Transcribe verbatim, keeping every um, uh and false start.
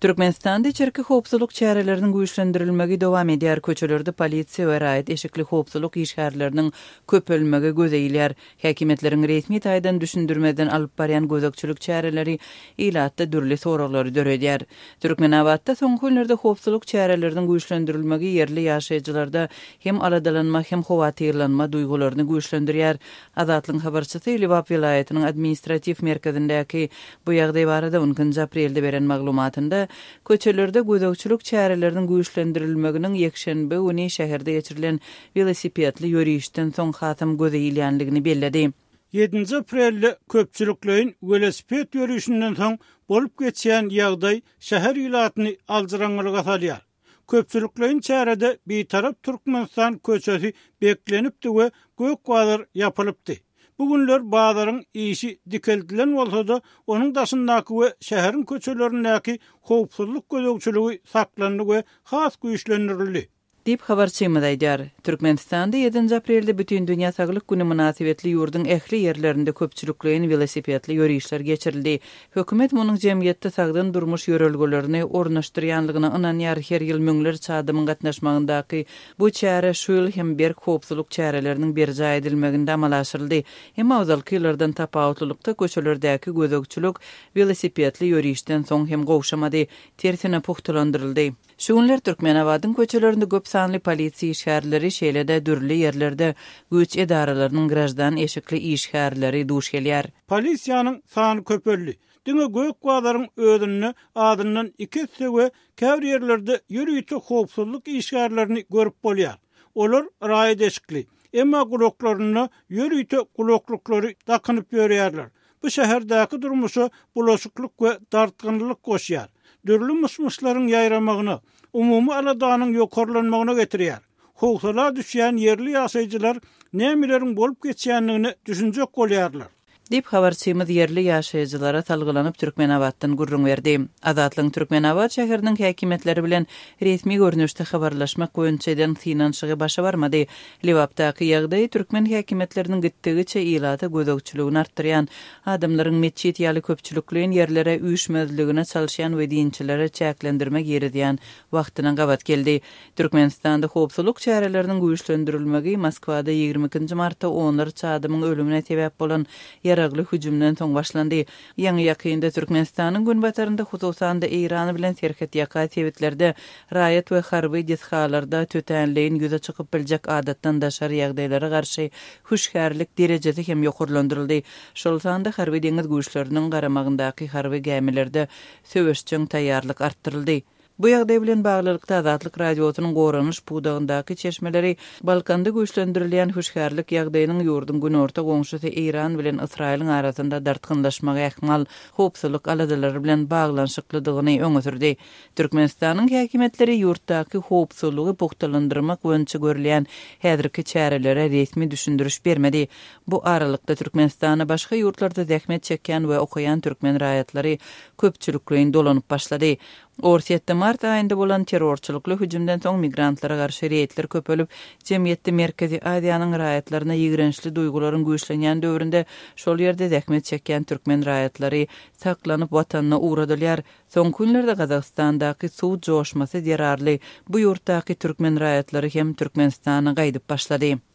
Türkmenistanda içerki howpsuzlyk çäreleriniň güýçlendirilmegi dowam edýär. Köçelerde polisiýa we raýat eşikli howpsuzlyk işgärleriniň köpelmegi gözeýilýär. Häkimetleriň resmi taýdan düşündirmeden alyp barýan gözekçilik çäreleri ilatda dürli soraglary döredýär. Türkmenawatda soňky günlerde howpsuzlyk çäreleriniň güýçlendirilmegi yerli ýaşaýjylarda hem aladalanma hem howatyrlanma duýgularyny güýçlendirýär. Azatlyň habarçysy Liwap vilayatynyň administrativ merkezindäki bu ýagdaý barada on aprelde beren maglumatynda köçelerde gözekçilik çäreleriniň güýçlendirilmeginiň ýekşenbe güni şäherde geçirilen velosipedli ýörüşden soň hatam gözeýilýänligini belledi. ýedinji aprelde köpçüliklerin velosiped ýörüşinden soň bolup geçýän ýagdaý şäher ýylatyny aldyraňlyga salýar. Köpçüliklerin çärede bir tarap Türkmenistan köçesi beklenipdi we gök bazar ýapylypdy. Bugünler bazarın işi dikeldilen bolsa-da onun daşyndaky we şäherin köçelerindäki howpsuzlyk gözegçiligi saklandy we has güýçlendirildi. Dip habarçymyz aýdýar. Türkmenistanda ýedinji aprelde bütün dünýä saglyk güni münasibetli ýurdun ähli ýerlerinde köpçüliklerin velosipedli ýörüşler geçirildi. Hökümet munyň jemgyýetde sagdan durmuş ýörelgelerini ornaşdyrýanlygyna ynanýar. Her ýyl müňler çadymyň gatnaşmagyndaky bu çäre şuýl hem berk howpsuzlyk çäreleriniň berja edilmeginde amal aşyryldy. Hem awzalky ýyllardan tapawutlykda köçelerdäki gözegçilik velosipedli ýörüşden soň hem gowşamady, tersine puhtalandyryldy. Şu günler Türkmenawatyň köçelerinde köp sanly polisiýa işgärleri şeýlede dürli ýerlerde güýç edaralarynyň grajdan eşikli işgärleri duş gelýär. Polisiýanyň sany köpelli. Diňe gök bazarın ödünni adından iki we käbir ýerlerde ýörüýçi howpsuzlyk işgärlerini görüp bolýar. Olar raýat eşikli. Emma guloklaryna ýörüýçi guloklukları takanyp ýörýärler. Bu şäherdäki durmuşa bulaşyklyk we dartgynlyk goşýar. Dürli musmuşlaryň ýaýramagyna, umumy aladanyň ýokarlanmagyna getirýär. Howsala düşýän yerli ýaşaýjylar nämelerin bolup geçýänligini düşünjek bolýarlar. Dip habarçymyz yerli ýaşaýjylara talgylanyp Türkmenawatdan gurrun berdi. Azatlyň Türkmenawat şäheriniň häkimetleri bilen resmi görnüşde habarlaşmak boýunça finansygy başa barmady. Liwapdaky ýagdaý türkmen häkimetleriniň gitdigiçe ýylata gözegçiligini artdyrýan, adamlaryň meçhit ýaly köpçüliklerin ýerlere üýşmezligine çalyşan we dinçilere çäklendirmek ýerdiýän wagtyna gabat geldi. Türkmenistanda howpsuzlyk çäreleriniň güýçlendirilmegi Moskwada ýygrimi ikinji martda onlar çadymyň ölümine sebäp bolan yaragly hüjümden soň başlandy. Ýa-ni ýakynda Türkmenistanyň günbatarynda hususan da Iran bilen terket ýaka tebitlerde raýat we harby dishalarda tötenleýin ýüze çykyp biljek adatdan daşary ýagdaýlara garşy huşgärlik derejesi hem ýokurlandyryldy. Şol sanda harby deňiz güýçleriniň garamagyndaky harby gemilerde söwüşçüň taýýarlyk artdyryldy. Bu ýagdaý bilen baglykda Azatlyk radiosynyň goranyş pudagyndaky çeşmeleri Balkanda güýçlendirilýän huşgärlik ýagdaýynyň ýurdun günorta goňşusy Iran bilen Israýlyň arasynda dartgynlaşmagy ähmal howpsuzlyk aladalary bilen baglanşyklydygyny öňe sürdi. Türkmenistanyň häkimetleri ýurtdaky howpsuzlygy puhtalandyrmak boýunça görülen häzirki çärelere resmi düşündiriş bermedi. Bu aralykda Türkmenistana başga ýurtlarda zähmet çekýän we okuyan türkmen raýatlary köpçüliklerin dolanyp başlady. Orsiýetde mart aýynda bolan terrorçylykly hüjümden soň migrantlara garşy reýetler köpelip, jemgyýetde Merkezi Aziýanyň raýatlaryna ýigrençli duýgularyň güýçlenýän döwründe şol ýerde zähmet çekýän türkmen raýatlary saklanyp watanyna uğradylýar. Soňky günlerde Gazastandaky suw joşmasy derarly bu ýurtdaky türkmen raýatlary hem Türkmenistana gaýdyp başlady.